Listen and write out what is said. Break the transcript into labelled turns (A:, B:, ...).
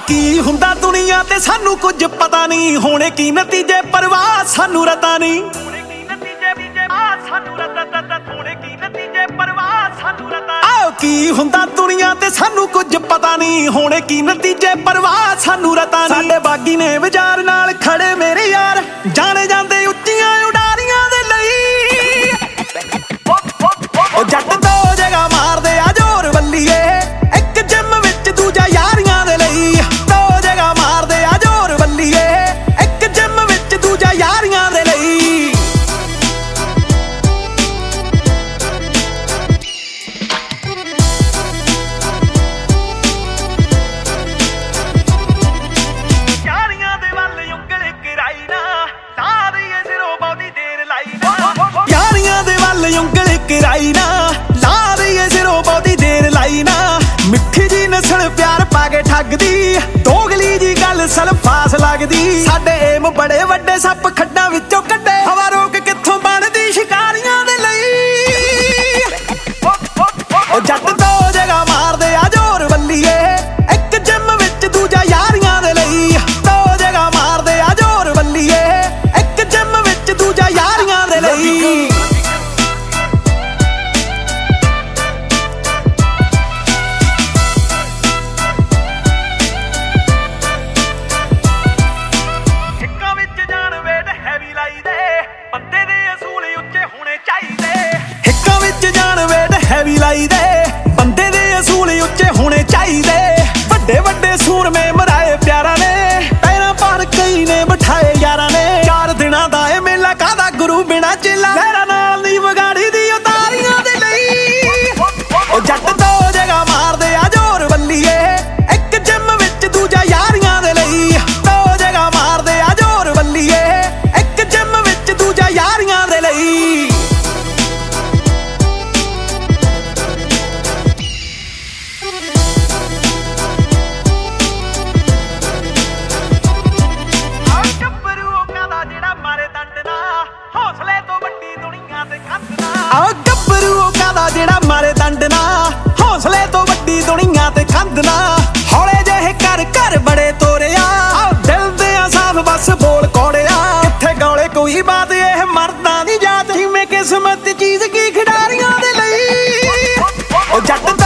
A: ਕੀ ਹੁੰਦਾ ਦੁਨੀਆ ਤੇ ਸਾਨੂੰ ਕੁਝ ਪਤਾ ਨਹੀਂ, ਹੋਣੇ ਕੀ ਨਤੀਜੇ ਪਰਵਾਹ ਸਾਨੂੰ ਰਤਾ ਨਹੀਂ। ਕੀ ਹੁੰਦਾ ਦੁਨੀਆ ਤੇ ਸਾਨੂੰ ਕੁਝ ਪਤਾ ਨਹੀਂ, ਹੋਣੇ ਕੀ ਨਤੀਜੇ ਪਰਵਾਹ ਸਾਨੂੰ ਰਤਾ ਨਹੀਂ। ਸਾਡੇ ਬਾਗੀ ਨੇ ਵਿਚਾਰ ਨਾਲ ਖੜੇ ਮੇਰੇ ਯਾਰ, ਜਾਣੇ ਜਾਂਦੇ ਉੱਚੀਆਂ ਉਡਾਰੀਆਂ ਦੇ ਲਈ। ਉਹ ਜੱਟ ਦੋ ਜਗ੍ਹਾ ਮਾਰਦੇ ਆ ਜ਼ੋਰ ਵੱਲੀਏ, ਇੱਕ ਜਿੰਮ ਵਿੱਚ ਦੂਜਾ ਯਾਰੀਆਂ ਦੇ ਲਈ। ਦੋ ਜਗ੍ਹਾ ਮਾਰਦੇ ਆ ਜ਼ੋਰ ਵੱਲੀਏ, ਇੱਕ ਜਿੰਮ ਵਿੱਚ ਦੂਜਾ ਯਾਰੀਆਂ ਦੇ ਲਈ। ਯਾਰੀਆਂ ਦੇ ਵੱਲ ਉਂਗਲ ਕਰਾਈ ਨਾ, ਲਾ ਦਈਏ ਸਿਰੋਂ ਬਹੁਤੀ ਦੇਰ ਲਾਈ ਨਾ। ਯਾਰੀਆਂ ਦੇ ਵੱਲ ਉਂਗਲ ਕਰਾਈ ਨਾ, ਲਾ ਦਈਏ ਸਿਰੋਂ ਬਹੁਤੀ ਦੇਰ ਲਾਈ ਨਾ। ਮਿੱਠੀ ਜੀ ਨਸਲ ਪਿਆਰ ਪਾ ਕੇ ਠੱਗਦੀ, ਦੋਗਲੀ ਜੀ ਗੱਲ ਸਲਫਾਸ ਲੱਗਦੀ। ਸਾਡੇ ਏਮ ਬੜੇ ਵੱਡੇ ਸੱਪ ਖੱਡਾਂ ਵਿੱਚੋਂ ਕੱਢੇ, ਹਵਾ ਰੋਕ ਕਿੱਥੋਂ ਬਣਦੀ ਸ਼ਿਕਾਰੀਆਂ ਦੇ ਲਈ। ਉਹ ਜੱਟ ਦੋ ਜਗ੍ਹਾ ਮਾਰਦੇ ਆ ਜ਼ੋਰ ਵੱਲੀਏ, ਇੱਕ ਜਿੰਮ ਵਿੱਚ ਦੂਜਾ ਯਾਰੀਆਂ ਦੇ ਲਈ। ਦੋ ਜਗ੍ਹਾ ਮਾਰਦੇ ਆ ਜ਼ੋਰ ਵੱਲੀਏ, ਇੱਕ ਜਿੰਮ ਵਿੱਚ ਦੂਜਾ ਯਾਰੀਆਂ ਦੇ ਲਈ। ਹਿੱਕਾਂ ਵਿੱਚ ਜਾਨ ਵੇਟ ਹੈਵੀ ਲਾਈਦੇ, ਬੰਦੇ ਦੇ ਅਸੂਲ ਉੱਚੇ ਹੋਣੇ ਚਾਹੀਦੇ। ਹਿੱਕਾਂ ਵਿੱਚ ਜਾਨ ਵੇਟ ਹੈਵੀ ਲਾਈਦੇ, ਬੰਦੇ ਦੇ ਅਸੂਲ ਉੱਚੇ ਹੋਣੇ ਚਾਹੀਦੇ। ਵੱਡੇ ਵੱਡੇ ਸੂਰਮੇ ਮਰਾਏ ਪਿਆਰਾਂ ਨੇ, ਪੈਰਾਂ ਭਾਰ ਕਈ ਨੇ ਬਿਠਾਏ ਯਾਰਾਂ ਨੇ। 4 ਦਿਨਾਂ ਦਾ ਇਹ ਮੇਲਾ ਕਾਹਦਾ ਗੁਰੂ ਬਿਨਾ ਚੇਲਾ, ਲਹਿਰਾਂ ਨਾਲ ਨਹੀਂ ਵਿਗਾੜੀ ਦੀ ਉਤਾਰੀਆਂ ਦੇ ਲਈ। ਉਹ ਜੱਟ ਦੋ ਜਗ੍ਹਾ ਮਾਰਦੇ ਆ ਜ਼ੋਰ ਵੱਲੀਏ, ਇੱਕ ਜਿੰਮ ਵਿੱਚ ਦੂਜਾ ਯਾਰੀਆਂ ਦੇ ਲਈ। ਦੋ ਜਗ੍ਹਾ ਮਾਰਦੇ ਆ ਜ਼ੋਰ ਵੱਲੀਏ, ਇੱਕ ਜਿੰਮ ਵਿੱਚ ਦੂਜਾ ਯਾਰੀਆਂ ਦੇ ਲਈ। ਗੱਭਰੂ ਉਹ ਕਾਹਦਾ ਜਿਹੜਾ ਮਾਰੇ ਦੰਡ ਨਾ, ਹੌਸਲੇ ਤੋਂ ਵੱਡੀ ਦੁਨੀਆ ਤੇ ਕੰਧ ਨਾ। ਗੱਭਰੂ ਉਹ ਕਾਹਦਾ ਜਿਹੜਾ ਮਾਰੇ ਦੰਡ ਨਾ, ਹੌਸਲੇ ਤੋਂ ਵੱਡੀ ਦੁਨੀਆ ਤੇ ਕੰਧ ਨਾ। ਹੌਲੇ ਜਿਹੇ ਘਰ ਘਰ ਬੜੇ ਤੋਰਿਆ, ਦਿਲ ਦੇ ਆ ਸਾਫ ਬਸ ਬੋਲ ਕੋੜਿਆ। ਕਿੱਥੇ ਗੌਲੇ ਕੋਈ ਬਾਤ ਇਹ ਮਰਦਾਂ ਦੀ ਜਾਤ, ਜਿਵੇਂ ਕਿਸਮਤ ਚੀਜ਼ ਕੀ ਖਿਡਾਰੀਆਂ ਦੇ ਲਈ। ਉਹ ਜੱਟ